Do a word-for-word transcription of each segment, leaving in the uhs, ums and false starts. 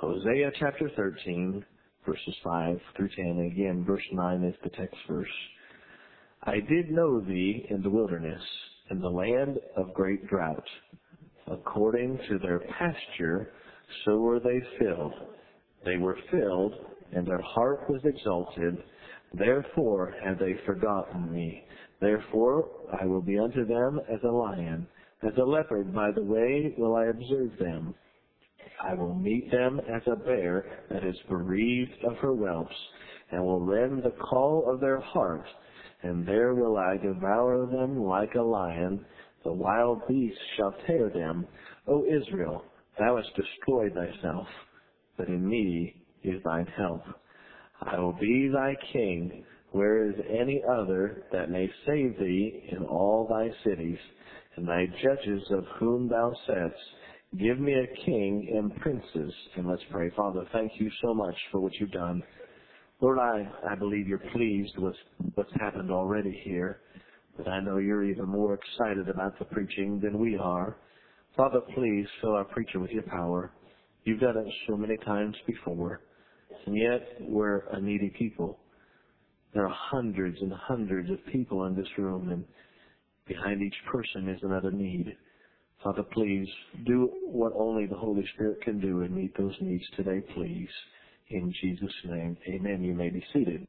Hosea chapter thirteen, verses five through ten. Again, verse nine is the text verse. I did know thee in the wilderness, in the land of great drought. According to their pasture, so were they filled. They were filled, and their heart was exalted. Therefore have they forgotten me. Therefore I will be unto them as a lion. As a leopard by the way will I observe them. I will meet them as a bear that is bereaved of her whelps, and will rend the call of their heart. And there will I devour them like a lion. The wild beasts shall tear them. O Israel, thou hast destroyed thyself, but in me is thine help. I will be thy king. Where is any other that may save thee in all thy cities? And thy judges of whom thou saidst, give me a king and princes. And let's pray. Father, thank you so much for what you've done. Lord, I, I believe you're pleased with what's happened already here, but I know you're even more excited about the preaching than we are. Father, please fill our preacher with your power. You've done it so many times before, and yet we're a needy people. There are hundreds and hundreds of people in this room, and behind each person is another need. Father, please do what only the Holy Spirit can do and meet those needs today, please. In Jesus' name, amen. You may be seated.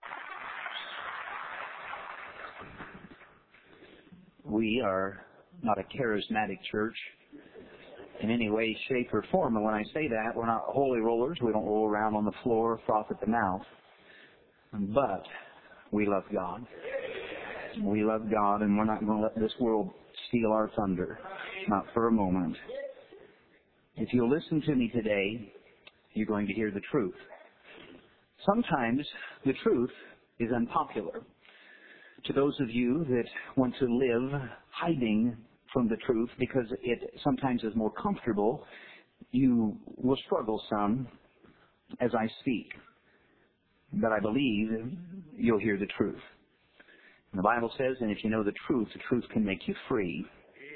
We are not a charismatic church in any way, shape, or form. And when I say that, we're not holy rollers. We don't roll around on the floor, froth at the mouth. But we love God. We love God, and we're not going to let this world steal our thunder. Not for a moment. If you'll listen to me today, you're going to hear the truth. Sometimes the truth is unpopular. To those of you that want to live hiding from the truth because it sometimes is more comfortable, you will struggle some as I speak. But I believe you'll hear the truth. And the Bible says, and if you know the truth, the truth can make you free.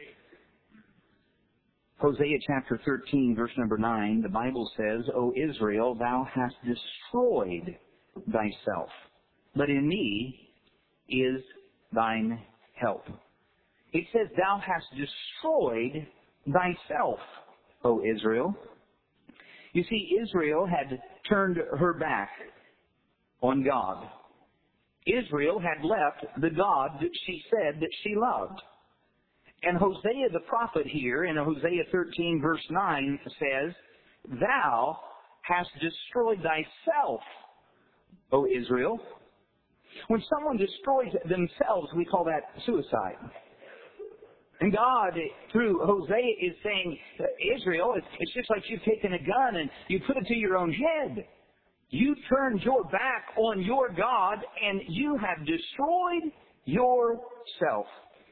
Hosea chapter thirteen, verse number nine, the Bible says, O Israel, thou hast destroyed thyself, but in me is thine help. It says, thou hast destroyed thyself, O Israel. You see, Israel had turned her back on God. Israel had left the God that she said that she loved. And Hosea the prophet here in Hosea thirteen verse nine says, thou hast destroyed thyself, O Israel. When someone destroys themselves, we call that suicide. And God, through Hosea, is saying, Israel, it's just like you've taken a gun and you put it to your own head. You turned your back on your God and you have destroyed yourself.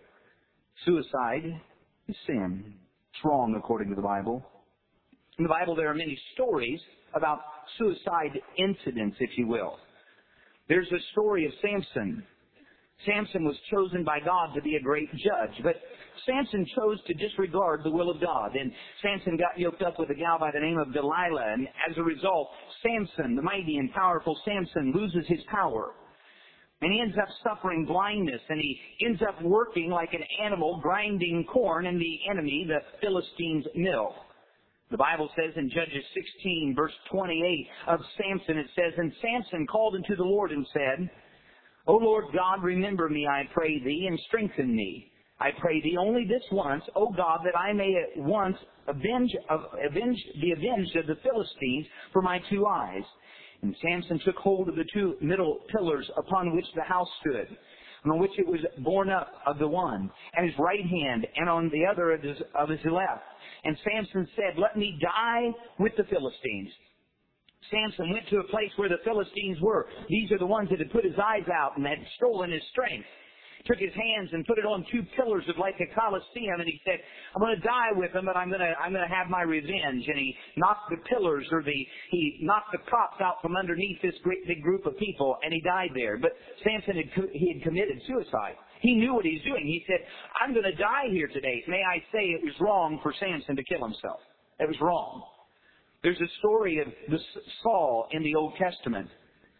Suicide is sin. It's wrong according to the Bible. In the Bible there are many stories about suicide incidents, if you will. There's a story of Samson. Samson was chosen by God to be a great judge, but Samson chose to disregard the will of God. And Samson got yoked up with a gal by the name of Delilah, and as a result, Samson, the mighty and powerful Samson, loses his power. And he ends up suffering blindness, and he ends up working like an animal grinding corn in the enemy, the Philistines' mill. The Bible says in Judges sixteen, verse twenty-eight of Samson, it says, and Samson called unto the Lord and said, O Lord God, remember me, I pray thee, and strengthen me. I pray thee only this once, O God, that I may at once avenge, avenge, be avenged of the Philistines for my two eyes. And Samson took hold of the two middle pillars upon which the house stood, and on which it was borne up of the one, and his right hand, and on the other of his, of his left. And Samson said, let me die with the Philistines. Samson went to a place where the Philistines were. These are the ones that had put his eyes out and had stolen his strength. Took his hands and put it on two pillars of like a coliseum, and he said, I'm going to die with them, but I'm going to I'm going to have my revenge. And he knocked the pillars, or the he knocked the props out from underneath this great big group of people, and he died there. But Samson had he had committed suicide. He knew what he was doing. He said, I'm going to die here today. May I say it was wrong for Samson to kill himself. It was wrong. There's a story of the Saul in the Old Testament.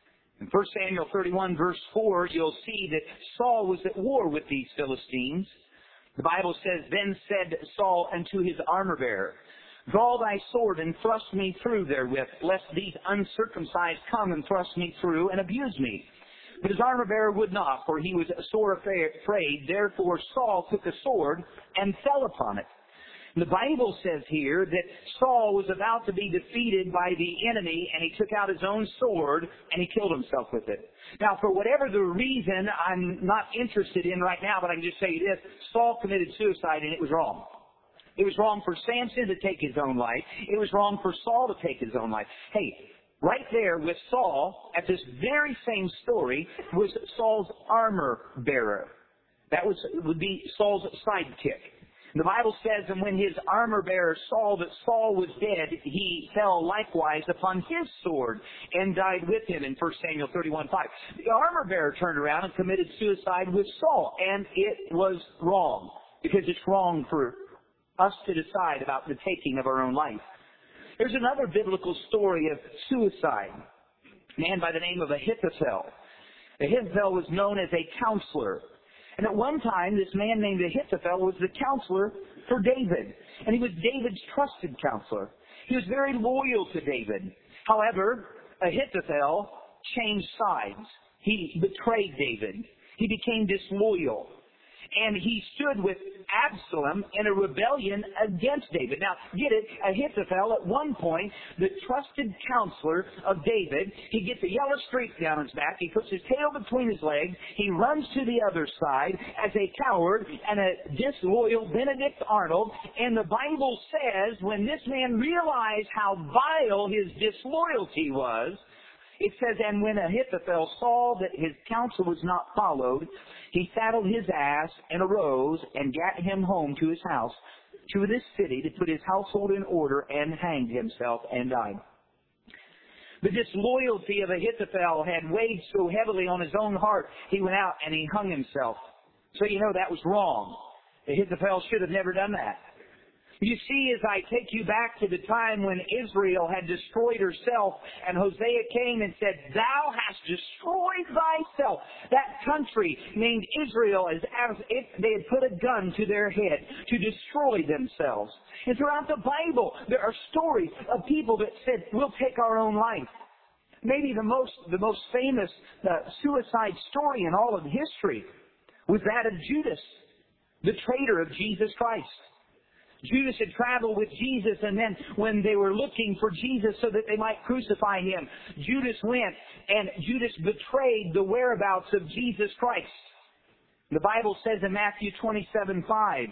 In First Samuel thirty-one, verse four, you'll see that Saul was at war with these Philistines. The Bible says, "Then said Saul unto his armor-bearer, Draw thy sword and thrust me through therewith, lest these uncircumcised come and thrust me through and abuse me. But his armor-bearer would not, for he was sore afraid. Therefore Saul took a sword and fell upon it." The Bible says here that Saul was about to be defeated by the enemy, and he took out his own sword and he killed himself with it. Now, for whatever the reason, I'm not interested in right now, but I can just say this: Saul committed suicide, and it was wrong. It was wrong for Samson to take his own life. It was wrong for Saul to take his own life. Hey, right there with Saul, at this very same story, was Saul's armor bearer. That was would be Saul's sidekick. The Bible says, "And when his armor-bearer saw that Saul was dead, he fell likewise upon his sword and died with him," in First Samuel thirty-one five. The armor-bearer turned around and committed suicide with Saul, and it was wrong, because it's wrong for us to decide about the taking of our own life. There's another biblical story of suicide. A man by the name of Ahithophel. Ahithophel was known as a counselor. And at one time, this man named Ahithophel was the counselor for David. And he was David's trusted counselor. He was very loyal to David. However, Ahithophel changed sides. He betrayed David. He became disloyal. And he stood with Absalom in a rebellion against David. Now, get it, Ahithophel, at one point, the trusted counselor of David, he gets a yellow streak down his back, he puts his tail between his legs, he runs to the other side as a coward and a disloyal Benedict Arnold, and the Bible says when this man realized how vile his disloyalty was, it says, "And when Ahithophel saw that his counsel was not followed, he saddled his ass and arose and gat him home to his house, to this city, to put his household in order, and hanged himself and died." The disloyalty of Ahithophel had weighed so heavily on his own heart, he went out and he hung himself. So you know that was wrong. Ahithophel should have never done that. You see, as I take you back to the time when Israel had destroyed herself, and Hosea came and said, "Thou hast destroyed thyself." That country named Israel, as if they had put a gun to their head to destroy themselves. And throughout the Bible, there are stories of people that said, "We'll take our own life." Maybe the most, the most famous uh, suicide story in all of history was that of Judas, the traitor of Jesus Christ. Judas had traveled with Jesus, and then when they were looking for Jesus so that they might crucify him, Judas went, and Judas betrayed the whereabouts of Jesus Christ. The Bible says in Matthew twenty-seven five,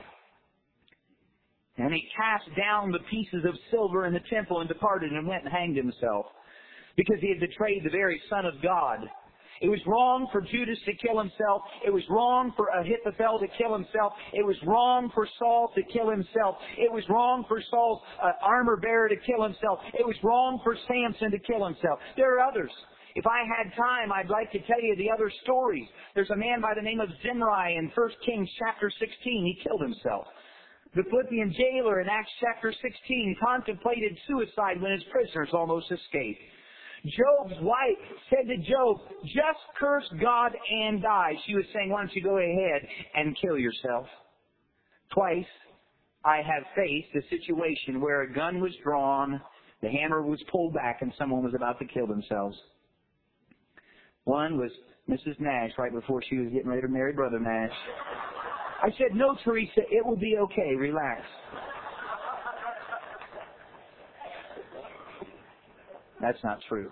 "And he cast down the pieces of silver in the temple and departed and went and hanged himself," because he had betrayed the very Son of God. It was wrong for Judas to kill himself. It was wrong for Ahithophel to kill himself. It was wrong for Saul to kill himself. It was wrong for Saul's uh, armor bearer to kill himself. It was wrong for Samson to kill himself. There are others. If I had time, I'd like to tell you the other stories. There's a man by the name of Zimri in First Kings chapter sixteen. He killed himself. The Philippian jailer in Acts chapter sixteen contemplated suicide when his prisoners almost escaped. Job's wife said to Job, "Just curse God and die." She was saying, "Why don't you go ahead and kill yourself?" Twice I have faced a situation where a gun was drawn, the hammer was pulled back, and someone was about to kill themselves. One was Missus Nash right before she was getting ready to marry Brother Nash. I said, "No, Teresa, it will be okay. Relax." That's not true.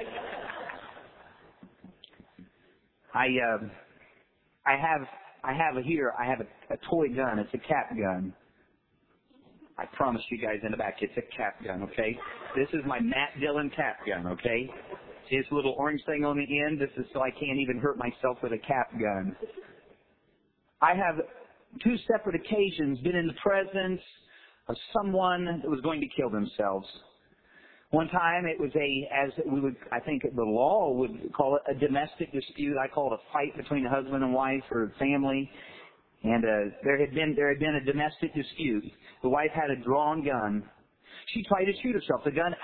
I uh, I have I have a, here I have a, a toy gun. It's a cap gun. I promise you guys in the back, it's a cap gun. Okay, this is my Matt Dillon cap gun. Okay, see this little orange thing on the end. This is so I can't even hurt myself with a cap gun. I have two separate occasions been in the presence of someone that was going to kill themselves. One time it was a, as we would, I think the law would call it, a domestic dispute. I call it a fight between a husband and wife or family. And uh, there had been there had been a domestic dispute. The wife had a drawn gun. She tried to shoot herself. The gun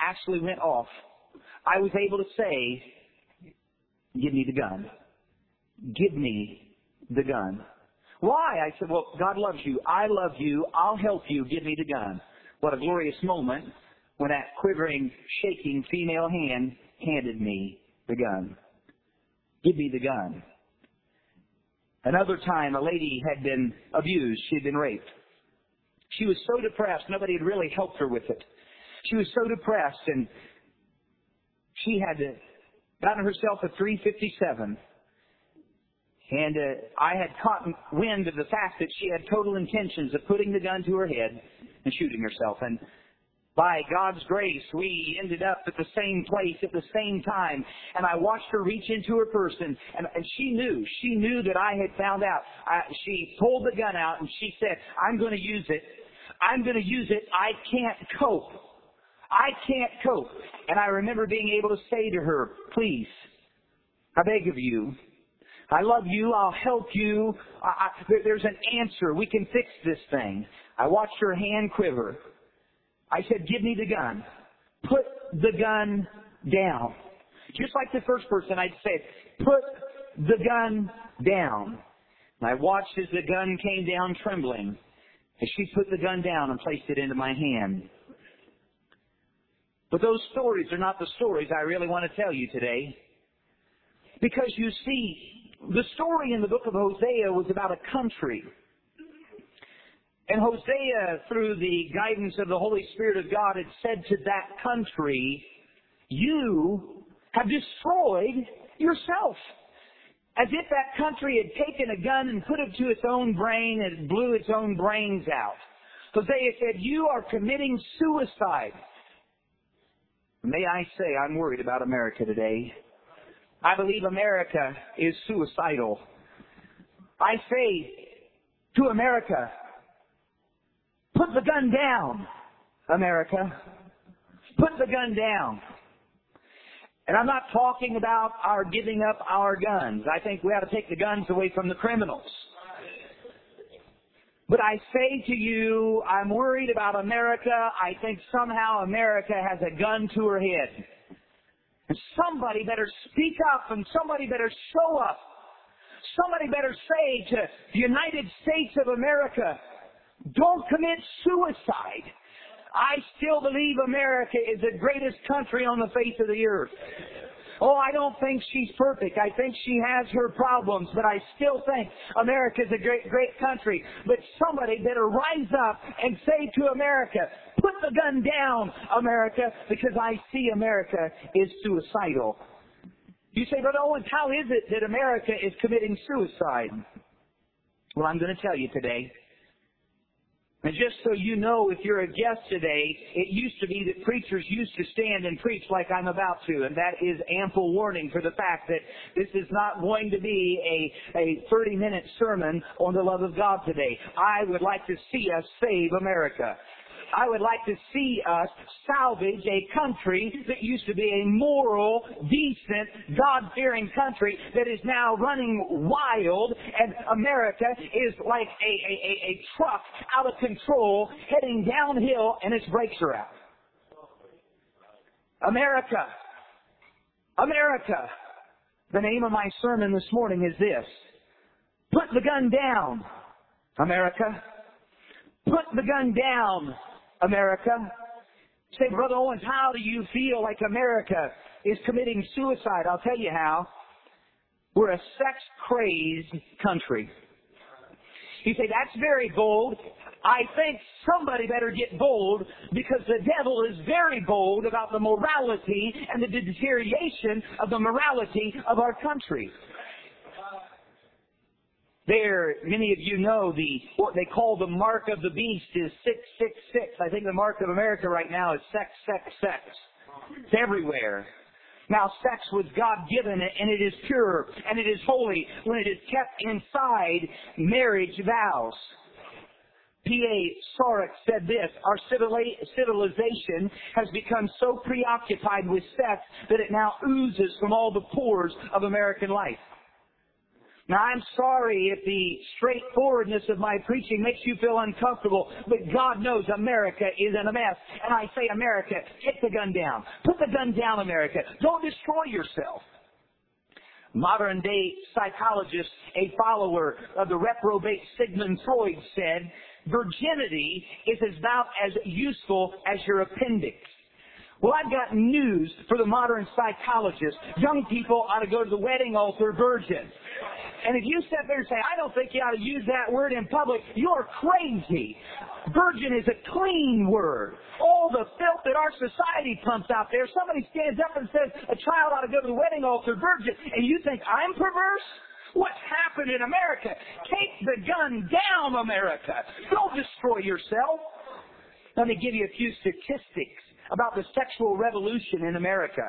actually went off, I was able to say, give me the gun. Give me the gun. Why? I said, well, God loves you. I love you. I'll help you. Give me the gun. What a glorious moment when that quivering, shaking female hand handed me the gun. Give me the gun. Another time, a lady had been abused. She had been raped. She was so depressed, nobody had really helped her with it. She was so depressed, and she had gotten herself a three fifty-seven. And uh, I had caught wind of the fact that she had total intentions of putting the gun to her head and shooting herself. And by God's grace, we ended up at the same place at the same time. And I watched her reach into her purse, and, and, and she knew. She knew that I had found out. I, she pulled the gun out, and she said, I'm going to use it. I'm going to use it. I can't cope. I can't cope. And I remember being able to say to her, please, I beg of you, I love you. I'll help you. I, I, there's an answer. We can fix this thing. I watched her hand quiver. I said, give me the gun. Put the gun down. Just like the first person, I'd say, put the gun down. And I watched as the gun came down trembling. As she put the gun down and placed it into my hand. But those stories are not the stories I really want to tell you today. Because you see, the story in the book of Hosea was about a country. And Hosea, through the guidance of the Holy Spirit of God, had said to that country, you have destroyed yourself. As if that country had taken a gun and put it to its own brain and blew its own brains out. Hosea said, you are committing suicide. May I say, I'm worried about America today. I believe America is suicidal. I say to America, put the gun down, America. Put the gun down. And I'm not talking about our giving up our guns. I think we ought to take the guns away from the criminals. But I say to you, I'm worried about America. I think somehow America has a gun to her head. And somebody better speak up, and somebody better show up. Somebody better say to the United States of America, don't commit suicide. I still believe America is the greatest country on the face of the earth. Oh, I don't think she's perfect. I think she has her problems, but I still think America is a great, great country. But somebody better rise up and say to America, put the gun down, America, because I see America is suicidal. You say, Brother Owens, how is it that America is committing suicide? Well, I'm going to tell you today. And just so you know, if you're a guest today, it used to be that preachers used to stand and preach like I'm about to, and that is ample warning for the fact that this is not going to be a, a thirty-minute sermon on the love of God today. I would like to see us save America. I would like to see us salvage a country that used to be a moral, decent, God-fearing country that is now running wild, and America is like a, a, a, a truck out of control heading downhill and its brakes are out. America. America. The name of my sermon this morning is this. Put the gun down, America. Put the gun down, America. Say, Brother Owens, how do you feel like America is committing suicide? I'll tell you how. We're a sex-crazed country. You say, that's very bold. I think somebody better get bold because the devil is very bold about the morality and the deterioration of the morality of our country. There, many of you know the what they call the mark of the beast is six six six. I think the mark of America right now is sex, sex, sex. It's everywhere. Now, sex was God-given, and it is pure, and it is holy when it is kept inside marriage vows. P A Sarek said this, our civilization has become so preoccupied with sex that it now oozes from all the pores of American life. Now, I'm sorry if the straightforwardness of my preaching makes you feel uncomfortable, but God knows America is in a mess. And I say, America, take the gun down. Put the gun down, America. Don't destroy yourself. Modern day psychologist, a follower of the reprobate Sigmund Freud, said, virginity is about as useful as your appendix. Well, I've got news for the modern psychologist. Young people ought to go to the wedding altar virgin. And if you sit there and say, I don't think you ought to use that word in public, you're crazy. Virgin is a clean word. All the filth that our society pumps out there, somebody stands up and says, a child ought to go to the wedding altar virgin, and you think I'm perverse? What's happened in America? Take the gun down, America. Don't destroy yourself. Let me give you a few statistics about the sexual revolution in America.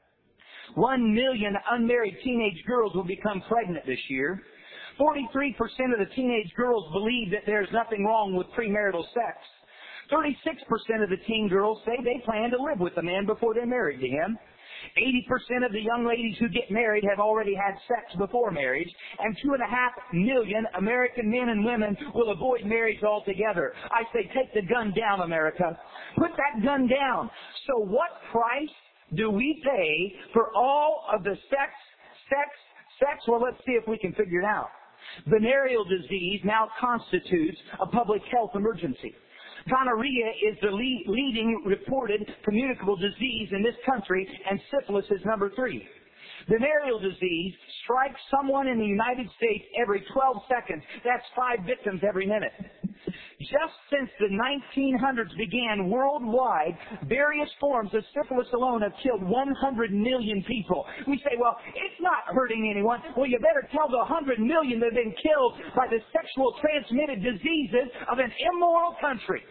One million unmarried teenage girls will become pregnant this year. forty-three percent of the teenage girls believe that there's nothing wrong with premarital sex. thirty-six percent of the teen girls say they plan to live with the man before they're married to him. eighty percent of the young ladies who get married have already had sex before marriage, and two and a half million American men and women will avoid marriage altogether. I say, take the gun down, America. Put that gun down. So what price do we pay for all of the sex, sex, sex? Well, let's see if we can figure it out. Venereal disease now constitutes a public health emergency. Gonorrhea is the lead, leading reported communicable disease in this country, and syphilis is number three. Venereal disease strikes someone in the United States every twelve seconds. That's five victims every minute. Just since the nineteen hundreds began worldwide, various forms of syphilis alone have killed one hundred million people. We say, well, it's not hurting anyone. Well, you better tell the one hundred million that have been killed by the sexual transmitted diseases of an immoral country.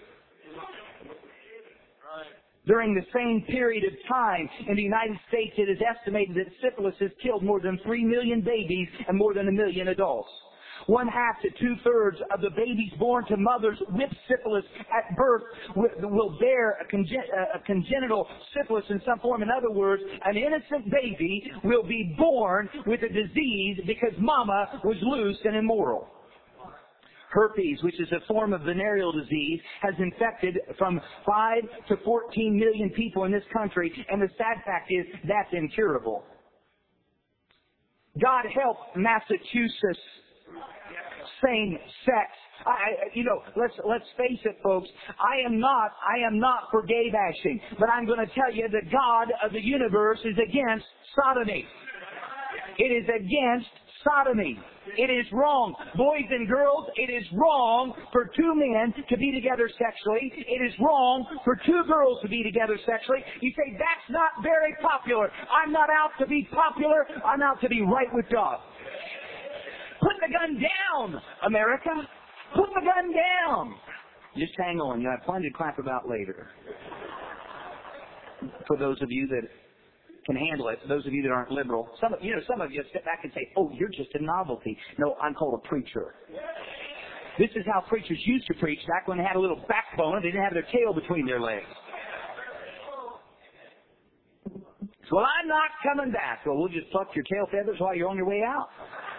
During the same period of time in the United States, it is estimated that syphilis has killed more than three million babies and more than a million adults. One half to two-thirds of the babies born to mothers with syphilis at birth will bear a, congen- a congenital syphilis in some form. In other words, an innocent baby will be born with a disease because mama was loose and immoral. Herpes, which is a form of venereal disease, has infected from five to fourteen million people in this country, and the sad fact is that's incurable. God help Massachusetts. Same sex. I, you know, let's let's face it, folks. I am not I am not for gay bashing, but I'm going to tell you that God of the universe is against sodomy. It is against sodomy. It is wrong. Boys and girls, it is wrong for two men to be together sexually. It is wrong for two girls to be together sexually. You say, that's not very popular. I'm not out to be popular. I'm out to be right with God. Put the gun down, America. Put the gun down. Just hang on. You have plenty to clap about later. For those of you that can handle it, for those of you that aren't liberal, some of you know, some of you sit back and say, "Oh, you're just a novelty." No, I'm called a preacher. This is how preachers used to preach back when they had a little backbone and they didn't have their tail between their legs. So, well, I'm not coming back. Well, we'll just pluck your tail feathers while you're on your way out.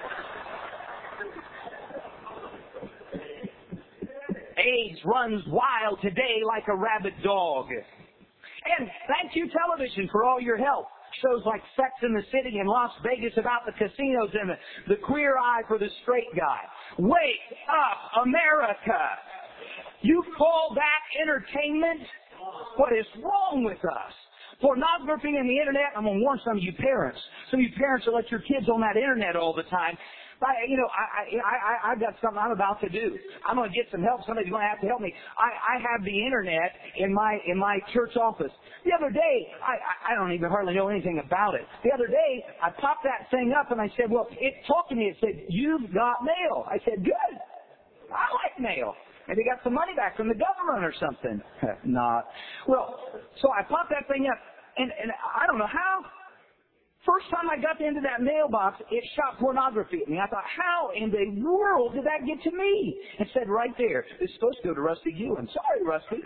AIDS runs wild today like a rabid dog. And thank you, television, for all your help. Shows like Sex in the City and Las Vegas about the casinos and the, the queer eye for the straight guy. Wake up, America! You call that entertainment? What is wrong with us? Pornography and the internet, I'm going to warn some of you parents. Some of you parents will let your kids on that internet all the time. I, you know, I, I, I, I've got something I'm about to do. I'm going to get some help. Somebody's going to have to help me. I, I have the internet in my in my church office. The other day, I, I don't even hardly know anything about it. The other day, I popped that thing up and I said, well, it talked to me. It said, you've got mail. I said, good. I like mail. Maybe got some money back from the government or something. Not. Well, so I popped that thing up, and, and I don't know how. First time I got into that mailbox, it shot pornography at me. I thought, how in the world did that get to me? It said right there, it's supposed to go to Rusty Ewan. Sorry, Rusty.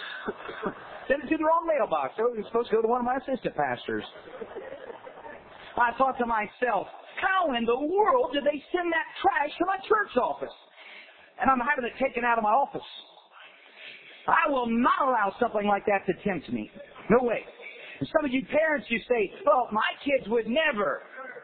Sent it to the wrong mailbox. So it was supposed to go to one of my assistant pastors. I thought to myself, how in the world did they send that trash to my church office? And I'm having it taken out of my office. I will not allow something like that to tempt me. No way. And some of you parents, you say, well, my kids would never.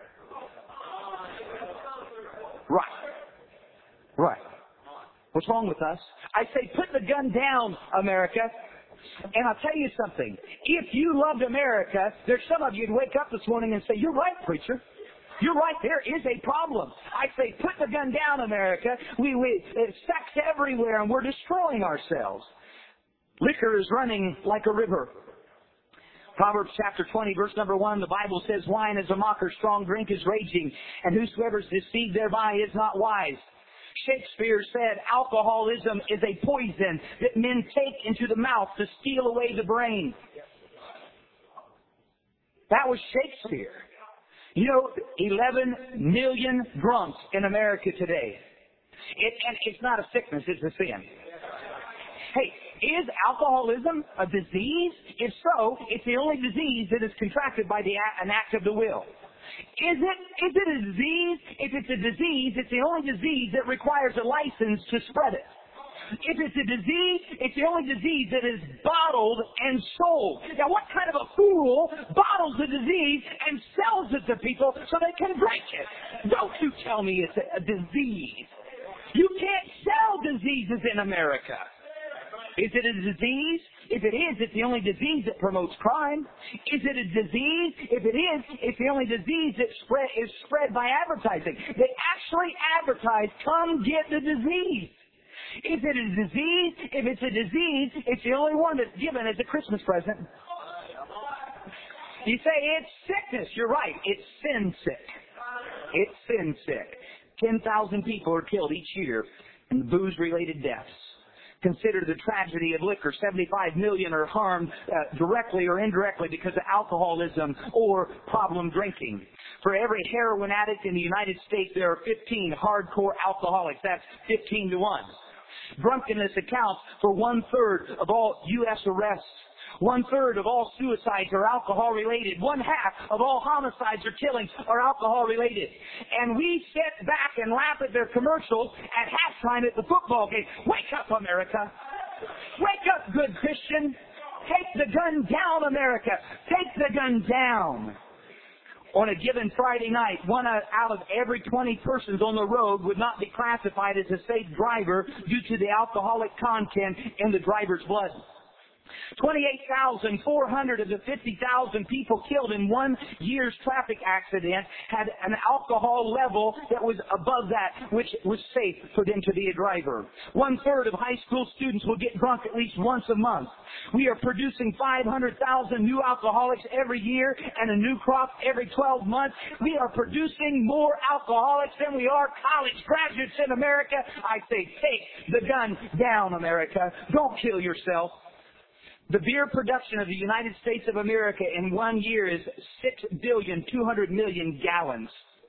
Right. Right. What's wrong with us? I say, put the gun down, America. And I'll tell you something. If you loved America, there's some of you who'd wake up this morning and say, you're right, preacher. You're right, there is a problem. I say, put the gun down, America. We, we, it's sex everywhere, and we're destroying ourselves. Liquor is running like a river. Proverbs chapter twenty, verse number one, the Bible says, wine is a mocker, strong drink is raging, and whosoever is deceived thereby is not wise. Shakespeare said, alcoholism is a poison that men take into the mouth to steal away the brain. That was Shakespeare. You know, eleven million drunks in America today. It, and it's not a sickness, it's a sin. Hey, is alcoholism a disease? If so, it's the only disease that is contracted by the, an act of the will. Is it, is it a disease? If it's a disease, it's the only disease that requires a license to spread it. If it's a disease, it's the only disease that is bottled and sold. Now, what kind of a fool bottles a disease and sells it to people so they can drink it? Don't you tell me it's a, a disease. You can't sell diseases in America. Is it a disease? If it is, it's the only disease that promotes crime. Is it a disease? If it is, it's the only disease that spread, is spread by advertising. They actually advertise, come get the disease. Is it a disease? If it's a disease, it's the only one that's given as a Christmas present. You say, it's sickness. You're right. It's sin sick. It's sin sick. ten thousand people are killed each year in booze-related deaths. Consider the tragedy of liquor. seventy-five million are harmed uh, directly or indirectly because of alcoholism or problem drinking. For every heroin addict in the United States, there are fifteen hardcore alcoholics. That's fifteen to one. Drunkenness accounts for one-third of all U S arrests. One-third of all suicides are alcohol-related. One-half of all homicides or killings are alcohol-related. And we sit back and laugh at their commercials at halftime at the football game. Wake up, America. Wake up, good Christian. Take the gun down, America. Take the gun down. On a given Friday night, one out of every twenty persons on the road would not be classified as a safe driver due to the alcoholic content in the driver's blood. twenty-eight thousand four hundred of the fifty thousand people killed in one year's traffic accident had an alcohol level that was above that, which was safe for them to be a driver. One-third of high school students will get drunk at least once a month. We are producing five hundred thousand new alcoholics every year and a new crop every twelve months. We are producing more alcoholics than we are college graduates in America. I say, take the gun down, America. Don't kill yourself. The beer production of the United States of America in one year is six billion two hundred million gallons.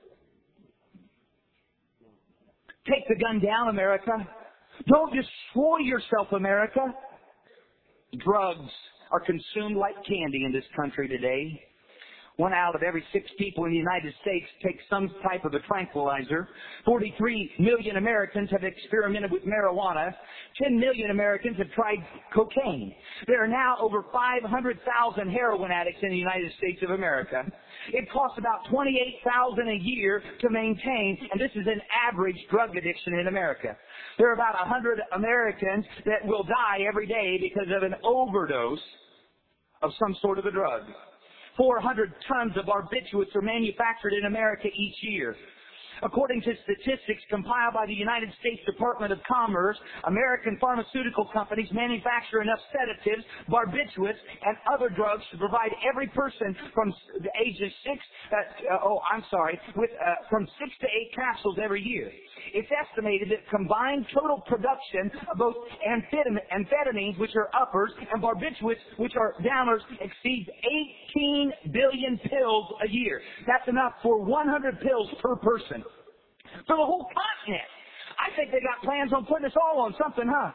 Take the gun down, America. Don't destroy yourself, America. Drugs are consumed like candy in this country today. One out of every six people in the United States takes some type of a tranquilizer. forty-three million Americans have experimented with marijuana. ten million Americans have tried cocaine. There are now over five hundred thousand heroin addicts in the United States of America. It costs about twenty-eight thousand dollars a year to maintain, and this is an average drug addiction in America. There are about one hundred Americans that will die every day because of an overdose of some sort of a drug. four hundred tons of barbiturates are manufactured in America each year. According to statistics compiled by the United States Department of Commerce, American pharmaceutical companies manufacture enough sedatives, barbiturates, and other drugs to provide every person from the ages six, uh, oh, I'm sorry, with uh, from six to eight capsules every year. It's estimated that combined total production of both amphetam- amphetamines, which are uppers, and barbiturates, which are downers, exceeds eighteen billion pills a year. That's enough for one hundred pills per person. For the whole continent. I think they got plans on putting us all on something, huh?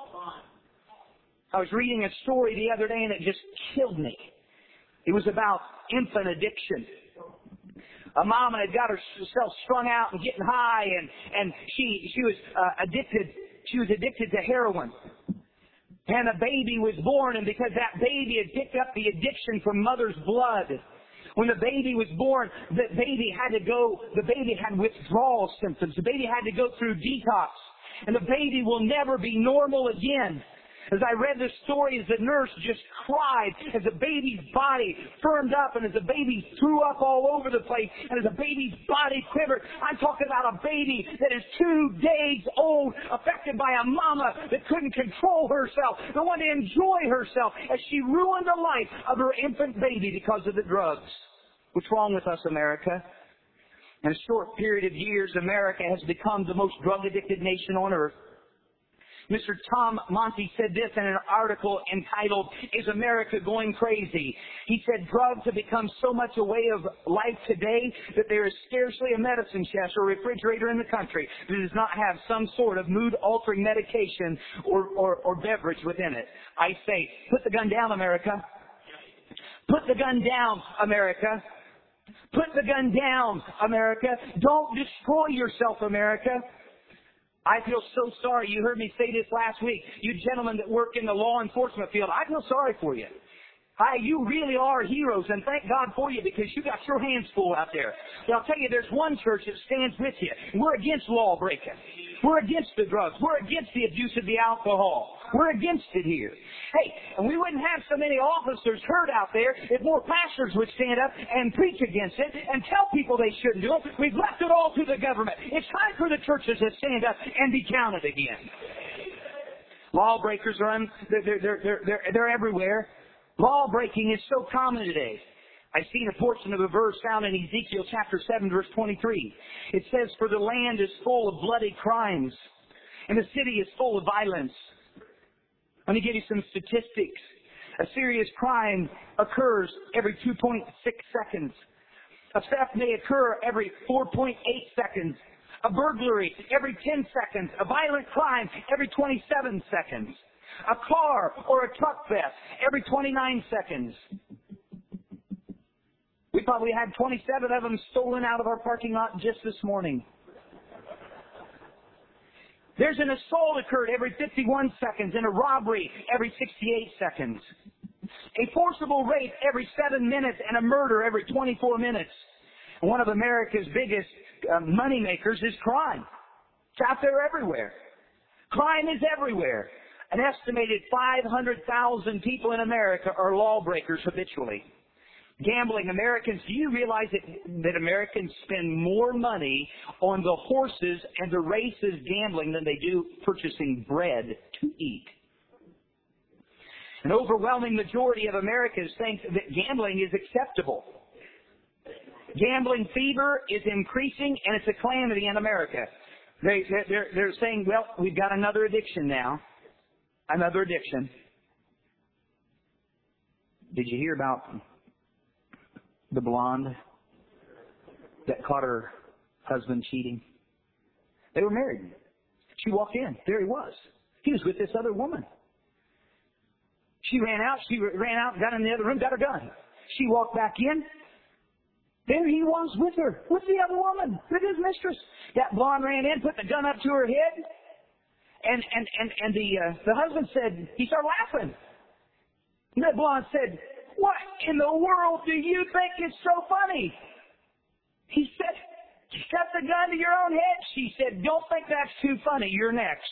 I was reading a story the other day and it just killed me. It was about infant addiction. A mama had got herself strung out and getting high, and, and she, she was uh, addicted, she was addicted to heroin. And a baby was born, and because that baby had picked up the addiction from mother's blood, when the baby was born, the baby had to go, the baby had withdrawal symptoms. The baby had to go through detox. And the baby will never be normal again. As I read the story, as the nurse just cried, as the baby's body firmed up, and as the baby threw up all over the place, and as the baby's body quivered. I'm talking about a baby that is two days old, affected by a mama that couldn't control herself, that wanted to enjoy herself, as she ruined the life of her infant baby because of the drugs. What's wrong with us, America? In a short period of years, America has become the most drug-addicted nation on earth. Mister Tom Monty said this in an article entitled, "Is America Going Crazy?" He said, drugs have become so much a way of life today that there is scarcely a medicine chest or refrigerator in the country that does not have some sort of mood-altering medication or, or, or beverage within it. I say, put the gun down, America. Put the gun down, America. Put the gun down, America. Don't destroy yourself, America. I feel so sorry. You heard me say this last week. You gentlemen that work in the law enforcement field, I feel sorry for you. Hi, you really are heroes, and thank God for you, because you got your hands full out there. But I'll tell you, there's one church that stands with you. We're against law breaking. We're against the drugs. We're against the abuse of the alcohol. We're against it here. Hey, and we wouldn't have so many officers hurt out there if more pastors would stand up and preach against it and tell people they shouldn't do it. We've left it all to the government. It's time for the churches to stand up and be counted again. Lawbreakers are un, they're, they're, they're, they're, they're everywhere. Law breaking is so common today. I've seen a portion of a verse found in Ezekiel chapter seven, verse twenty-three. It says, "For the land is full of bloody crimes, and the city is full of violence." Let me give you some statistics. A serious crime occurs every two point six seconds. A theft may occur every four point eight seconds. A burglary every ten seconds. A violent crime every twenty-seven seconds. A car or a truck theft every twenty-nine seconds. We probably had twenty-seven of them stolen out of our parking lot just this morning. There's an assault occurred every fifty-one seconds and a robbery every sixty-eight seconds. A forcible rape every seven minutes and a murder every twenty-four minutes. And one of America's biggest uh, money makers is crime. It's out there everywhere. Crime is everywhere. An estimated five hundred thousand people in America are lawbreakers habitually. Gambling, Americans, do you realize that, that Americans spend more money on the horses and the races gambling than they do purchasing bread to eat? An overwhelming majority of Americans think that gambling is acceptable. Gambling fever is increasing, and it's a calamity in America. They, they're, they're saying, well, we've got another addiction now. Another addiction. Did you hear about the blonde that caught her husband cheating? They were married. She walked in. There he was. He was with this other woman. She ran out. She ran out, got in the other room, got her gun. She walked back in. There he was with her, with the other woman, with his mistress. That blonde ran in, put the gun up to her head, and and and and the uh, the husband said, he started laughing. And that blonde said, "What in the world do you think is so funny?" He said, "Set the gun to your own head." She said, "Don't think that's too funny. You're next."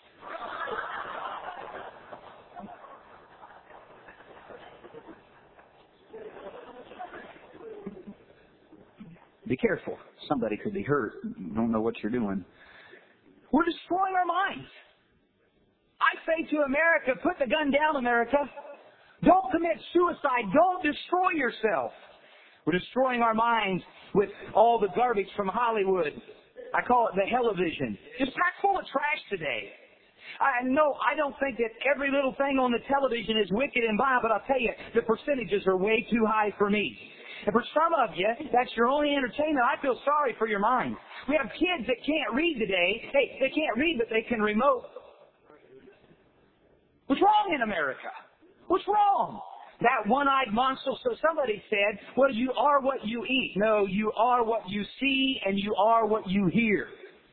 Be careful. Somebody could be hurt. You don't know what you're doing. We're destroying our minds. I say to America, put the gun down, America. Don't commit suicide. Don't destroy yourself. We're destroying our minds with all the garbage from Hollywood. I call it the hell-o-vision. Just packed full of trash today. I know I don't think that every little thing on the television is wicked and vile, but I'll tell you, the percentages are way too high for me. And for some of you, that's your only entertainment. I feel sorry for your mind. We have kids that can't read today. Hey, they can't read, but they can remote. What's wrong in America? What's wrong? That one-eyed monster. So somebody said, well, you are what you eat. No, you are what you see and you are what you hear.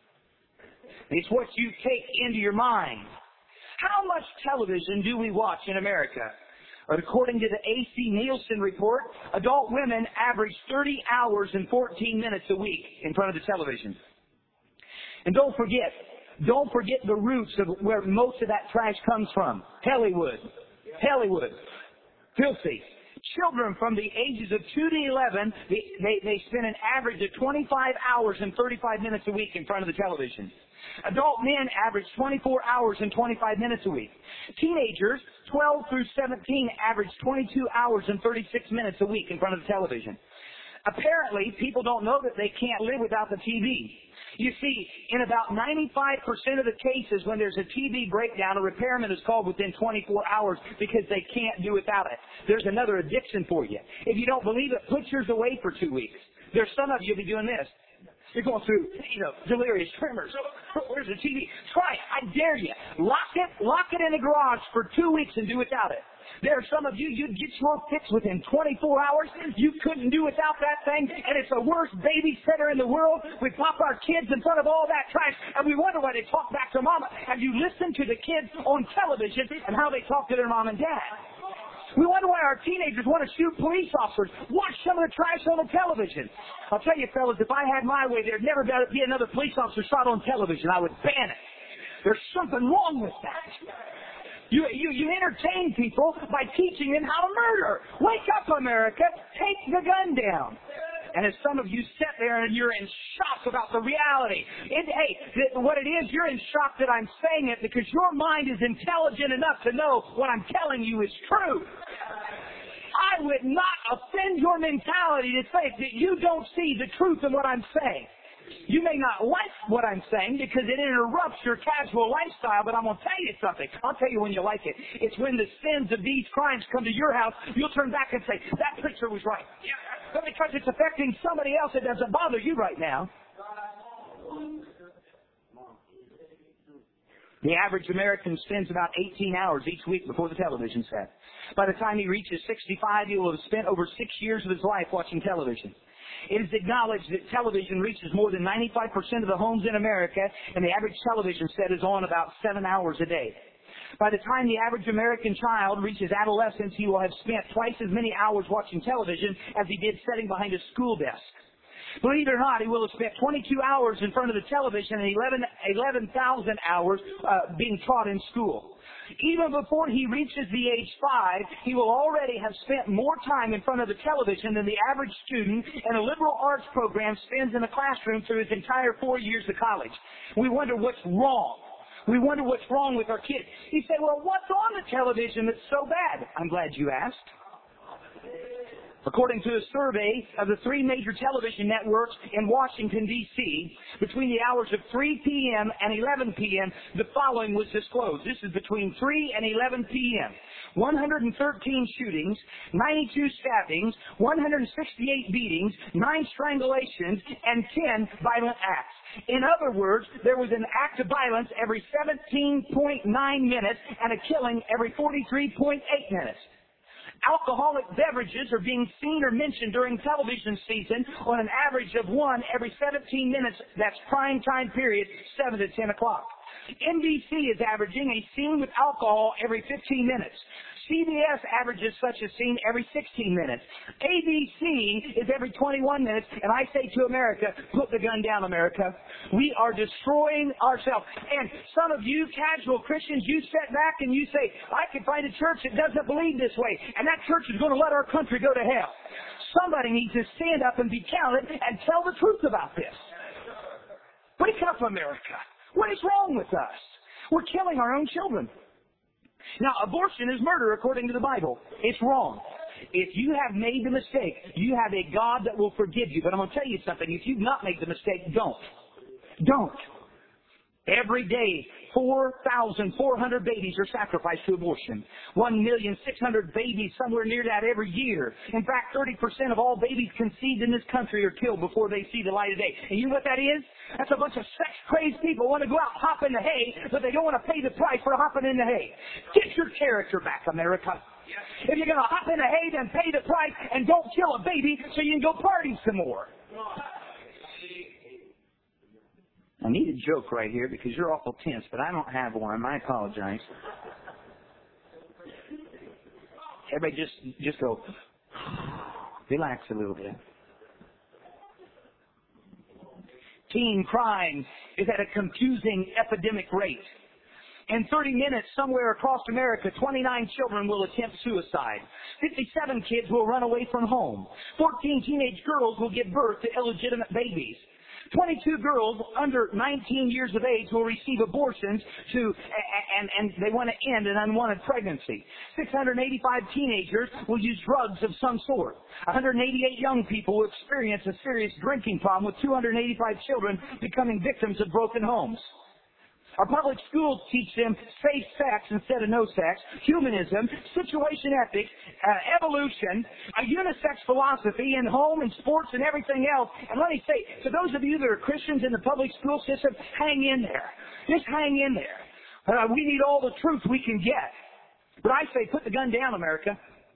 It's what you take into your mind. How much television do we watch in America? According to the A C Nielsen report, adult women average thirty hours and fourteen minutes a week in front of the television. And don't forget, don't forget the roots of where most of that trash comes from. Hollywood. Hollywood. Filthy. Children from the ages of two to eleven, they, they, they spend an average of twenty-five hours and thirty-five minutes a week in front of the television. Adult men average twenty-four hours and twenty-five minutes a week. Teenagers, twelve through seventeen, average twenty-two hours and thirty-six minutes a week in front of the television. Apparently, people don't know that they can't live without the T V. You see, in about ninety-five percent of the cases when there's a T V breakdown, a repairman is called within twenty-four hours because they can't do without it. There's another addiction for you. If you don't believe it, put yours away for two weeks. There's some of you will be doing this. You're going through, you know, delirious tremors. Where's the T V? Try it. I dare you. Lock it, lock it in the garage for two weeks and do without it. There are some of you, you'd get your fix within twenty-four hours. You couldn't do without that thing, and it's the worst babysitter in the world. We pop our kids in front of all that trash, and we wonder why they talk back to mama. Have you listened to the kids on television and how they talk to their mom and dad? We wonder why our teenagers want to shoot police officers. Watch some of the trash on the television. I'll tell you, fellas, if I had my way, there'd never be another police officer shot on television. I would ban it. There's something wrong with that. You, you, you entertain people by teaching them how to murder. Wake up, America. Take the gun down. And as some of you sit there and you're in shock about the reality, it, hey, th- what it is, you're in shock that I'm saying it because your mind is intelligent enough to know what I'm telling you is true. I would not offend your mentality to say that you don't see the truth in what I'm saying. You may not like what I'm saying because it interrupts your casual lifestyle, but I'm going to tell you something. I'll tell you when you like it. It's when the sins of these crimes come to your house, you'll turn back and say, that preacher was right. But because it's affecting somebody else, it doesn't bother you right now. The average American spends about eighteen hours each week before the television set. By the time he reaches sixty-five, he will have spent over six years of his life watching television. It is acknowledged that television reaches more than ninety-five percent of the homes in America, and the average television set is on about seven hours a day. By the time the average American child reaches adolescence, he will have spent twice as many hours watching television as he did sitting behind a school desk. Believe it or not, he will have spent twenty-two hours in front of the television and eleven thousand hours uh, being taught in school. Even before he reaches the age five, he will already have spent more time in front of the television than the average student in a liberal arts program spends in a classroom through his entire four years of college. We wonder what's wrong. We wonder what's wrong with our kids. He said, well, what's on the television that's so bad? I'm glad you asked. According to a survey of the three major television networks in Washington, D C, between the hours of three p.m. and eleven p.m., the following was disclosed. This is between three and eleven p.m. one hundred thirteen shootings, ninety-two stabbings, one hundred sixty-eight beatings, nine strangulations, and ten violent acts. In other words, there was an act of violence every seventeen point nine minutes and a killing every forty-three point eight minutes. Alcoholic beverages are being seen or mentioned during television season on an average of one every seventeen minutes. That's prime time period, seven to ten o'clock. N B C is averaging a scene with alcohol every fifteen minutes. C B S averages such a scene every sixteen minutes. A B C is every twenty-one minutes, and I say to America, put the gun down, America. We are destroying ourselves. And some of you casual Christians, you sit back and you say, I can find a church that doesn't believe this way, and that church is going to let our country go to hell. Somebody needs to stand up and be counted and tell the truth about this. Wake up, America. What is wrong with us? We're killing our own children. Now, abortion is murder according to the Bible. It's wrong. If you have made the mistake, you have a God that will forgive you. But I'm going to tell you something. If you've not made the mistake, don't. Don't. Every day, four thousand four hundred babies are sacrificed to abortion. one million six hundred babies, somewhere near that every year. In fact, thirty percent of all babies conceived in this country are killed before they see the light of day. And you know what that is? That's a bunch of sex-crazed people who want to go out and hop in the hay, but they don't want to pay the price for hopping in the hay. Get your character back, America. If you're going to hop in a hay, then pay the price and don't kill a baby so you can go party some more. I need a joke right here because you're awful tense, but I don't have one. I apologize. Everybody just, just go, relax a little bit. Teen crime is at a confusing epidemic rate. In thirty minutes, somewhere across America, twenty-nine children will attempt suicide. fifty-seven kids will run away from home. fourteen teenage girls will give birth to illegitimate babies. twenty-two girls under nineteen years of age will receive abortions to, and, and they want to end an unwanted pregnancy. six hundred eighty-five teenagers will use drugs of some sort. one hundred eighty-eight young people will experience a serious drinking problem, with two hundred eighty-five children becoming victims of broken homes. Our public schools teach them safe sex instead of no sex, humanism, situation ethics, uh, evolution, a unisex philosophy in home and sports and everything else. And let me say, to those of you that are Christians in the public school system, hang in there. Just hang in there. Uh, we need all the truth we can get. But I say, put the gun down, America.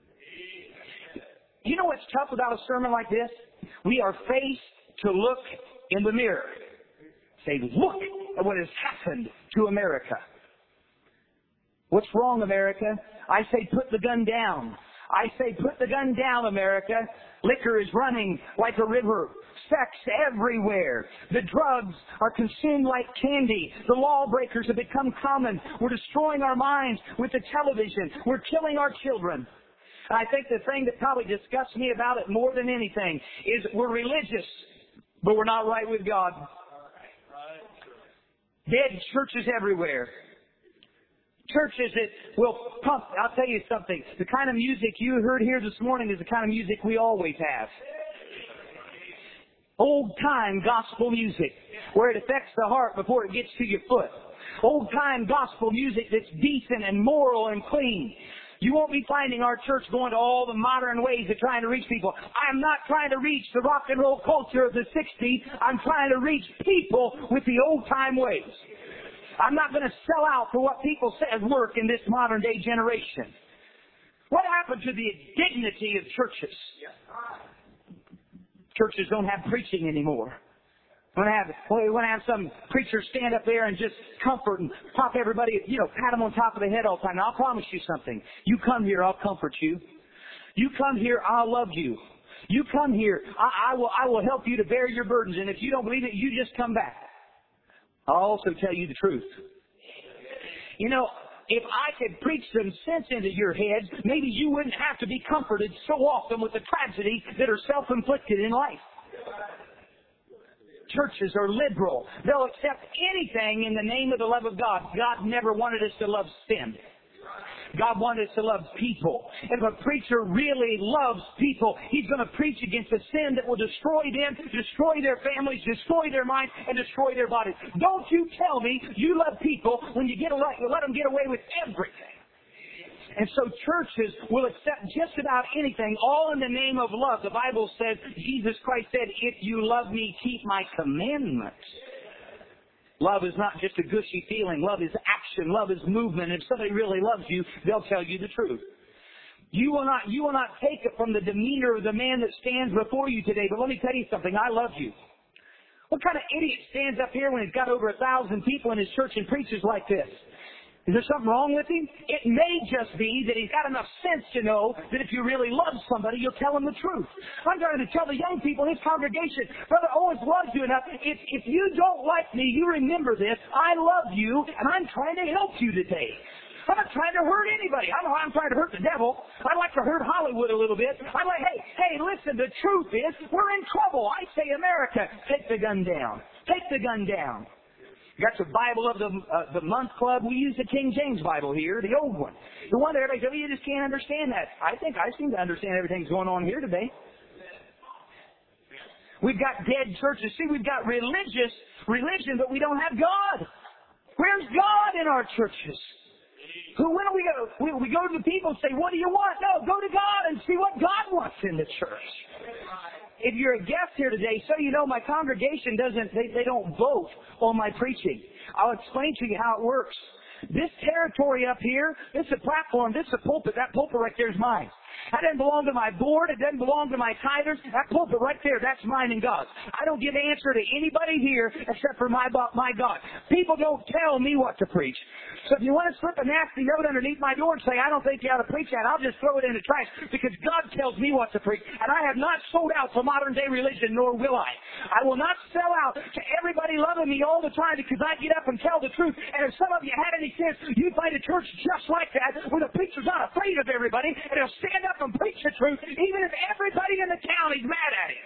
You know what's tough about a sermon like this? We are faced to look in the mirror. Say, look at what has happened to America. What's wrong, America? I say, put the gun down. I say, put the gun down, America. Liquor is running like a river. Sex everywhere. The drugs are consumed like candy. The lawbreakers have become common. We're destroying our minds with the television. We're killing our children. I think the thing that probably disgusts me about it more than anything is we're religious, but we're not right with God. Dead churches everywhere. Churches that will pump. I'll tell you something. The kind of music you heard here this morning is the kind of music we always have. Old-time gospel music, where it affects the heart before it gets to your foot. Old-time gospel music that's decent and moral and clean. You won't be finding our church going to all the modern ways of trying to reach people. I'm not trying to reach the rock and roll culture of the sixties. I'm trying to reach people with the old-time ways. I'm not going to sell out for what people say work in this modern-day generation. What happened to the dignity of churches? Churches don't have preaching anymore. We want to have, we want to have some preacher stand up there and just comfort and pop everybody, you know, pat them on top of the head all the time. Now, I'll promise you something. You come here, I'll comfort you. You come here, I'll love you. You come here, I, I will, I will help you to bear your burdens. And if you don't believe it, you just come back. I'll also tell you the truth. You know, if I could preach some sense into your heads, maybe you wouldn't have to be comforted so often with the tragedies that are self-inflicted in life. Churches are liberal. They'll accept anything in the name of the love of God. God never wanted us to love sin. God wanted us to love people. And if a preacher really loves people, he's going to preach against a sin that will destroy them, destroy their families, destroy their minds, and destroy their bodies. Don't you tell me you love people when you get a, you let them get away with everything. And so churches will accept just about anything, all in the name of love. The Bible says, Jesus Christ said, if you love me, keep my commandments. Love is not just a gushy feeling. Love is action. Love is movement. If somebody really loves you, they'll tell you the truth. You will not, you will not take it from the demeanor of the man that stands before you today. But let me tell you something. I love you. What kind of idiot stands up here when he's got over a thousand people in his church and preaches like this? Is there something wrong with him? It may just be that he's got enough sense to know that if you really love somebody, you'll tell him the truth. I'm trying to tell the young people in his congregation, Brother Owens loves you enough. If, if you don't like me, you remember this. I love you, and I'm trying to help you today. I'm not trying to hurt anybody. I don't know I'm trying to hurt the devil. I'd like to hurt Hollywood a little bit. I'm like, hey, hey, listen, the truth is, we're in trouble. I say, America, take the gun down. Take the gun down. Got the Bible of the uh, the month club. We use the King James Bible here, the old one. The one that everybody says, well, you just can't understand that. I think I seem to understand everything that's going on here today. We've got dead churches. See, we've got religious religion, but we don't have God. Where's God in our churches? Who, when do we go? We, we go to the people and say, what do you want? No, go to God and see what God wants in the church. If you're a guest here today, so you know my congregation doesn't, they, they don't vote on my preaching. I'll explain to you how it works. This territory up here, this is a platform, this is a pulpit. That pulpit right there is mine. That doesn't belong to my board. It doesn't belong to my tithers. That pulpit right there, that's mine and God's. I don't give answer to anybody here except for my, my God. People don't tell me what to preach. So if you want to slip a nasty note underneath my door and say, I don't think you ought to preach that, I'll just throw it in the trash because God tells me what to preach. And I have not sold out to modern day religion, nor will I. I will not sell out to everybody loving me all the time because I get up and tell the truth. And if some of you had any sense, you'd find a church just like that where the preacher's not afraid of everybody and he'll stand up and preach the truth even if everybody in the county's mad at him.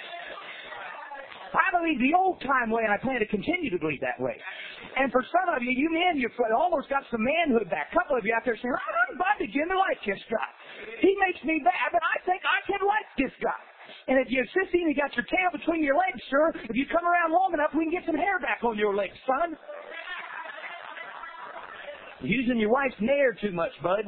I believe the old-time way, and I plan to continue to believe that way. And for some of you, you men, you've almost got some manhood back. A couple of you out there saying, I'm about to begin to like this guy. He makes me bad, but I think I can like this guy. And if you're sissy and you got your tail between your legs, sir, if you come around long enough, we can get some hair back on your legs, son. Using your wife's nair too much, bud.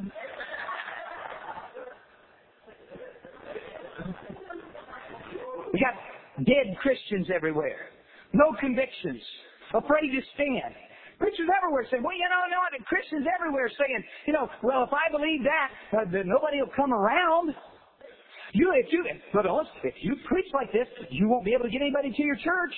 We got dead Christians everywhere. No convictions. Afraid to stand. Preachers everywhere saying, well, you know, no, the Christians everywhere saying, you know, well, if I believe that, uh, then nobody will come around. You, if you, but if you preach like this, you won't be able to get anybody to your church.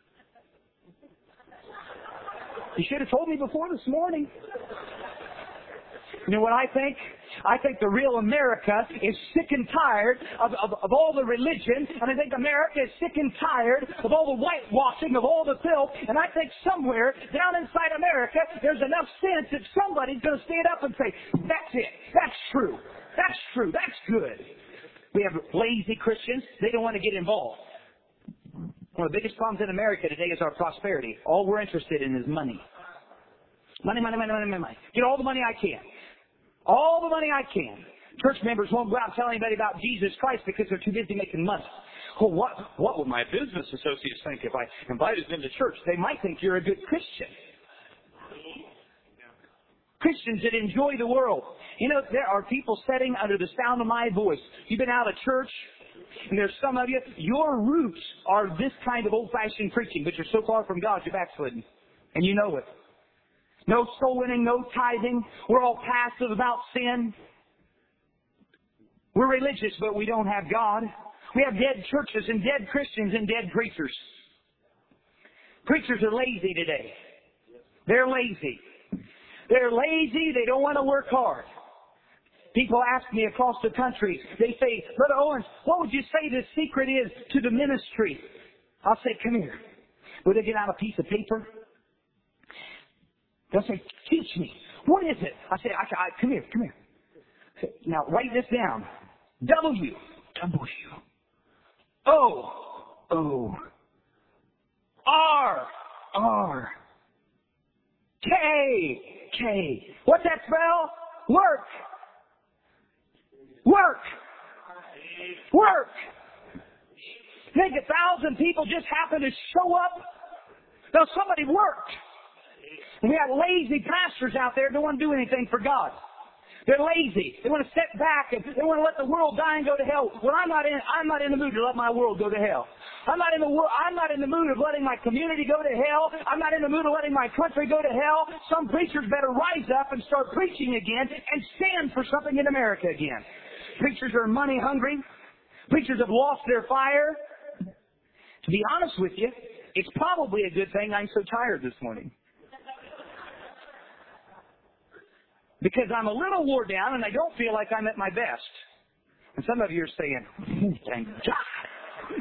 You should have told me before this morning. You know what I think? I think the real America is sick and tired of, of, of all the religion, and I think America is sick and tired of all the whitewashing, of all the filth, and I think somewhere down inside America there's enough sense that somebody's going to stand up and say, that's it, that's true, that's true, that's good. We have lazy Christians. They don't want to get involved. One of the biggest problems in America today is our prosperity. All we're interested in is money. Money, money, money, money, money, money. Get all the money I can. All the money I can. Church members won't go out and tell anybody about Jesus Christ because they're too busy making money. Well, what, what would my business associates think if I invited them to church? They might think you're a good Christian. Christians that enjoy the world. You know, there are people sitting under the sound of my voice. You've been out of church, and there's some of you, your roots are this kind of old-fashioned preaching, but you're so far from God, you're backslidden. And you know it. No soul winning, no tithing. We're all passive about sin. We're religious, but we don't have God. We have dead churches and dead Christians and dead preachers. Preachers are lazy today. They're lazy. They're lazy. They don't want to work hard. People ask me across the country, they say, Brother Owens, what would you say the secret is to the ministry? I'll say, come here. Would they get out a piece of paper? They'll say, teach me. What is it? I say, I, I, come here, come here. Say, now, write this down. W. W. O. O. R. R. K. K. What's that spell? Work. Work. Work. Think a thousand people just happen to show up? No, somebody worked. And we have lazy pastors out there who don't want to do anything for God. They're lazy. They want to sit back and they want to let the world die and go to hell. Well, I'm not in. I'm not in the mood to let my world go to hell. I'm not in the. I'm not in the mood of letting my community go to hell. I'm not in the mood of letting my country go to hell. Some preachers better rise up and start preaching again and stand for something in America again. Preachers are money hungry. Preachers have lost their fire. To be honest with you, it's probably a good thing I'm so tired this morning. Because I'm a little wore down and I don't feel like I'm at my best. And some of you are saying, thank God.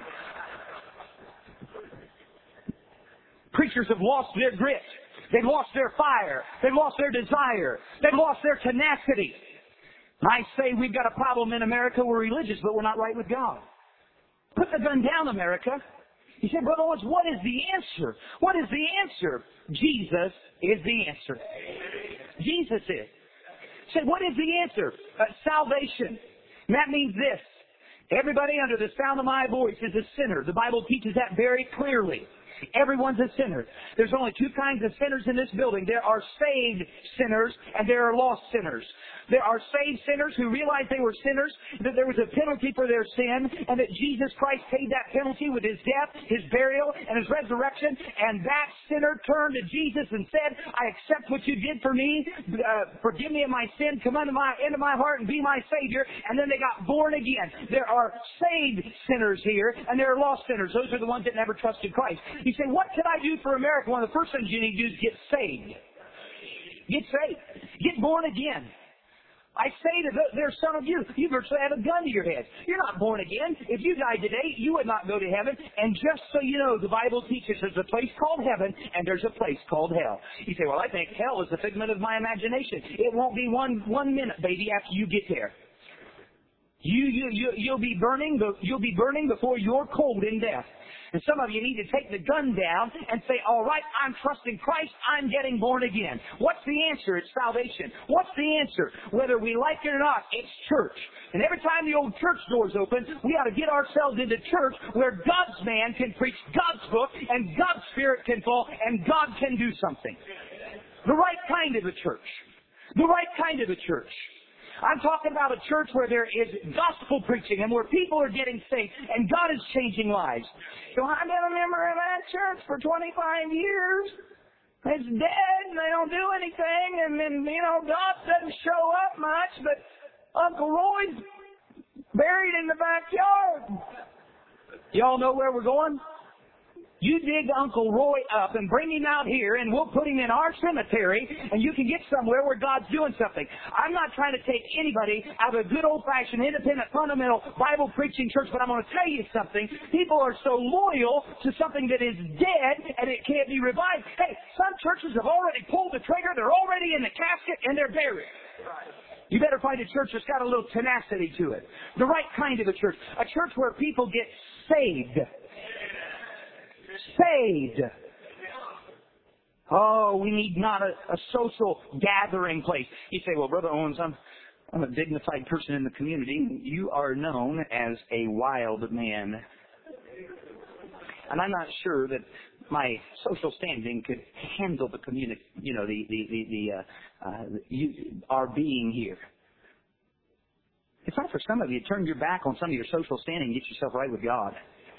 Preachers have lost their grit. They've lost their fire. They've lost their desire. They've lost their tenacity. I say we've got a problem in America. We're religious, but we're not right with God. Put the gun down, America. He said, Brother Owens, what is the answer? What is the answer? Jesus is the answer. Jesus is. He said, what is the answer? Uh, salvation. And that means this. Everybody under the sound of my voice is a sinner. The Bible teaches that very clearly. Everyone's a sinner. There's only two kinds of sinners in this building. There are saved sinners and there are lost sinners. There are saved sinners who realized they were sinners, that there was a penalty for their sin, and that Jesus Christ paid that penalty with His death, His burial, and His resurrection. And that sinner turned to Jesus and said, I accept what you did for me. Uh, forgive me of my sin. Come into my, into my heart and be my Savior. And then they got born again. There are saved sinners here, and there are lost sinners. Those are the ones that never trusted Christ. You say, what can I do for America? One of the first things you need to do is get saved. Get saved. Get born again. I say to the, there's some of you, you virtually have a gun to your head. You're not born again. If you died today, you would not go to heaven. And just so you know, the Bible teaches there's a place called heaven and there's a place called hell. You say, well, I think hell is a figment of my imagination. It won't be one one minute, baby, after you get there. You, you, you, you'll be burning, you'll be burning before you're cold in death. And some of you need to take the gun down and say, all right, I'm trusting Christ, I'm getting born again. What's the answer? It's salvation. What's the answer? Whether we like it or not, it's church. And every time the old church doors open, we ought to get ourselves into church where God's man can preach God's book and God's Spirit can fall and God can do something. The right kind of a church. The right kind of a church. I'm talking about a church where there is gospel preaching and where people are getting saved and God is changing lives. So I've been a member of that church for twenty-five years. It's dead and they don't do anything and then, you know, God doesn't show up much, but Uncle Roy's buried in the backyard. Y'all know where we're going? You dig Uncle Roy up and bring him out here and we'll put him in our cemetery and you can get somewhere where God's doing something. I'm not trying to take anybody out of a good old-fashioned, independent, fundamental, Bible-preaching church, but I'm going to tell you something. People are so loyal to something that is dead and it can't be revived. Hey, some churches have already pulled the trigger. They're already in the casket and they're buried. You better find a church that's got a little tenacity to it. The right kind of a church. A church where people get saved. Saved. Oh, we need not a, a social gathering place. You say, well, Brother Owens, I'm, I'm a dignified person in the community. You are known as a wild man. And I'm not sure that my social standing could handle the community, you know, the, the, the, the uh, uh, you, our being here. It's not for some of you. Turn your back on some of your social standing and get yourself right with God.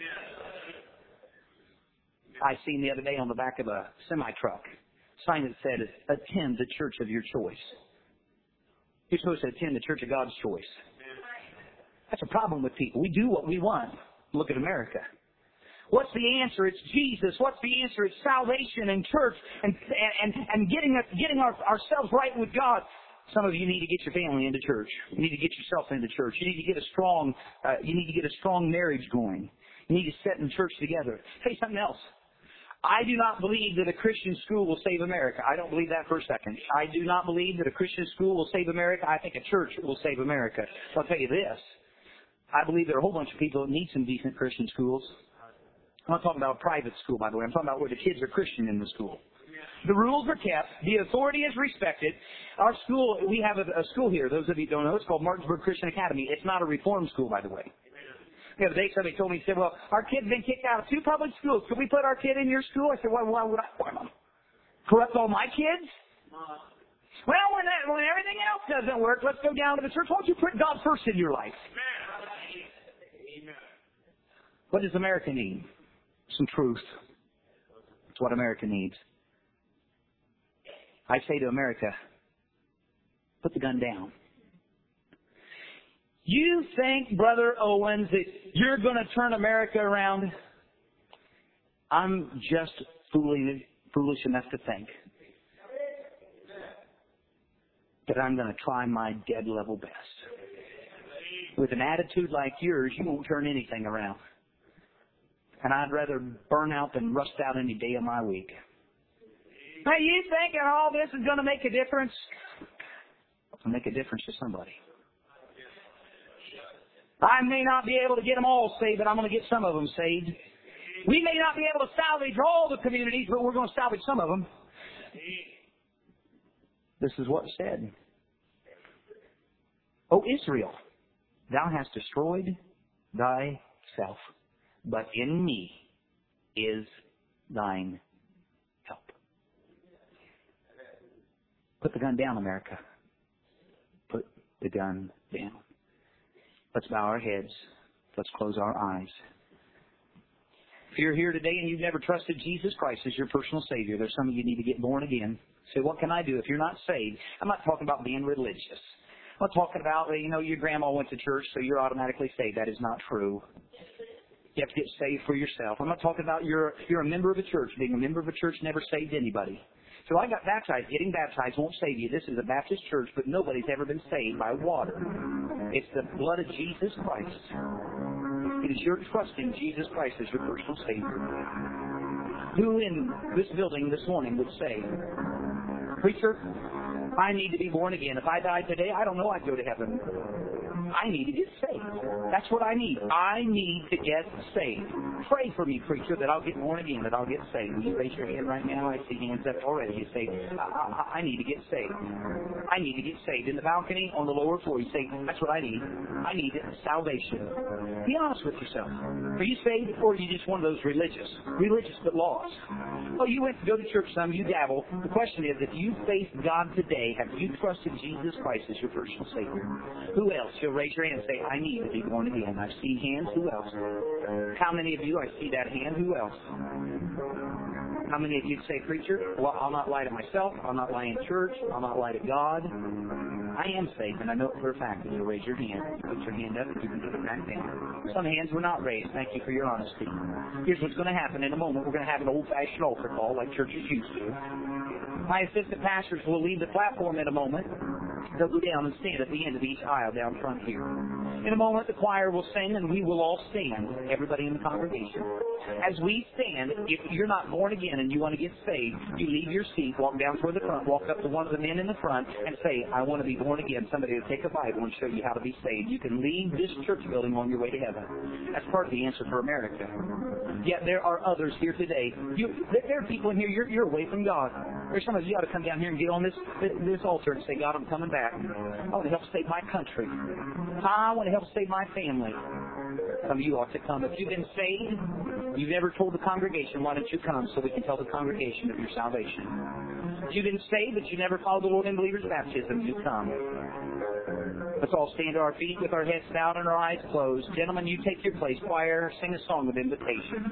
I seen the other day on the back of a semi-truck sign that said, attend the church of your choice. You're supposed to attend the church of God's choice. That's a problem with people. We do what we want. Look at America. What's the answer? It's Jesus. What's the answer? It's salvation and church and and and getting getting our, ourselves right with God. Some of you need to get your family into church. You need to get yourself into church. You need to get a strong. Uh, you need to get a strong marriage going. You need to sit in church together. Say something else. I do not believe that a Christian school will save America. I don't believe that for a second. I do not believe that a Christian school will save America. I think a church will save America. So I'll tell you this. I believe there are a whole bunch of people that need some decent Christian schools. I'm not talking about a private school, by the way. I'm talking about where the kids are Christian in the school. The rules are kept. The authority is respected. Our school, we have a, a school here. Those of you who don't know, it's called Martinsburg Christian Academy. It's not a reform school, by the way. The other day, somebody told me, said, well, our kid's been kicked out of two public schools. Could we put our kid in your school? I said, well, why would I? Why not? Corrupt all my kids? Well, when, that, when everything else doesn't work, let's go down to the church. Why don't you put God first in your life? Amen. What does America need? Some truth. That's what America needs. I say to America, put the gun down. You think, Brother Owens, that you're going to turn America around? I'm just foolish, foolish enough to think that I'm going to try my dead level best. With an attitude like yours, you won't turn anything around. And I'd rather burn out than rust out any day of my week. Now, you thinking all this is going to make a difference? It'll make a difference to somebody. I may not be able to get them all saved, but I'm going to get some of them saved. We may not be able to salvage all the communities, but we're going to salvage some of them. This is what's said. O Israel, thou hast destroyed thyself, but in me is thine help. Put the gun down, America. Put the gun down. Let's bow our heads. Let's close our eyes. If you're here today and you've never trusted Jesus Christ as your personal Savior, there's some of you need to get born again. Say, what can I do if you're not saved? I'm not talking about being religious. I'm not talking about, you know, your grandma went to church, so you're automatically saved. That is not true. You have to get saved for yourself. I'm not talking about you're, you're a member of a church. Being a member of a church never saved anybody. So I got baptized. Getting baptized won't save you. This is a Baptist church, but nobody's ever been saved by water. It's the blood of Jesus Christ. It is your trust in Jesus Christ as your personal Savior. Who in this building this morning would say, Preacher, I need to be born again. If I died today, I don't know I'd go to heaven. I need to get saved. That's what I need. I need to get saved. Pray for me, preacher, that I'll get born again, that I'll get saved. Will you raise your hand right now? I see hands up already. You say, I, I, I need to get saved. I need to get saved. In the balcony, on the lower floor, you say, that's what I need. I need salvation. Be honest with yourself. Are you saved, or are you just one of those religious? Religious but lost. Well, you went to go to church some, you dabble. The question is, if you face God today, have you trusted Jesus Christ as your personal Savior? Who else? You'll raise your hand and say, I need to be born again. I see hands. Who else? How many of you, I see that hand. Who else? How many of you say, Preacher, well, I'll not lie to myself. I'll not lie in church. I'll not lie to God. I am saved, and I know it for a fact. And you'll raise your hand. Put your hand up, and you can put it back down. Some hands were not raised. Thank you for your honesty. Here's what's going to happen in a moment. We're going to have an old-fashioned altar call like churches used to. My assistant pastors will leave the platform in a moment. They'll go down and stand at the end of each aisle down front here. In a moment, the choir will sing, and we will all stand, everybody in the congregation. As we stand, if you're not born again and you want to get saved, you leave your seat, walk down toward the front, walk up to one of the men in the front, and say, I want to be born again. Somebody will take a Bible and show you how to be saved. You can leave this church building on your way to heaven. That's part of the answer for America. Yet there are others here today. You, there are people in here, you're, you're away from God. There's some of you ought to come down here and get on this, this altar and say, God, I'm coming back. I want to help save my country. I want to help save my family. Some of you ought to come. If you've been saved, you've never told the congregation, why don't you come so we can tell the congregation of your salvation. If you've been saved, but you never followed the Lord in believer's baptism, you come. Let's all stand to our feet with our heads bowed and our eyes closed. Gentlemen, you take your place. Choir, sing a song of invitation.